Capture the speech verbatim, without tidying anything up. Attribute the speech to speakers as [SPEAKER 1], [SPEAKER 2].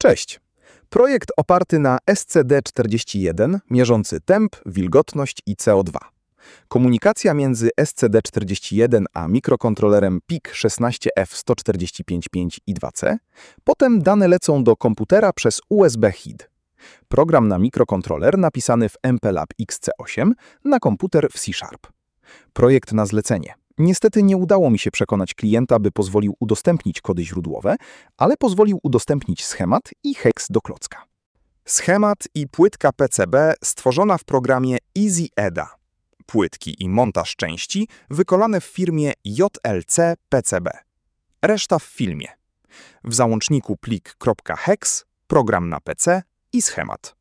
[SPEAKER 1] Cześć! Projekt oparty na S C D czterdzieści jeden, mierzący temp, wilgotność i C O dwa. Komunikacja między S C D czterdzieści jeden a mikrokontrolerem P I C szesnaście F sto czterdzieści pięć pięć I dwa C. Potem dane lecą do komputera przez U S B H I D. Program na mikrokontroler napisany w M P Lab X C osiem na komputer w C Sharp. Projekt na zlecenie. Niestety nie udało mi się przekonać klienta, by pozwolił udostępnić kody źródłowe, ale pozwolił udostępnić schemat i heks do klocka. Schemat i płytka P C B stworzona w programie EasyEDA. Płytki i montaż części wykonane w firmie J L C P C B. Reszta w filmie. W załączniku plik.hex, program na P C i schemat.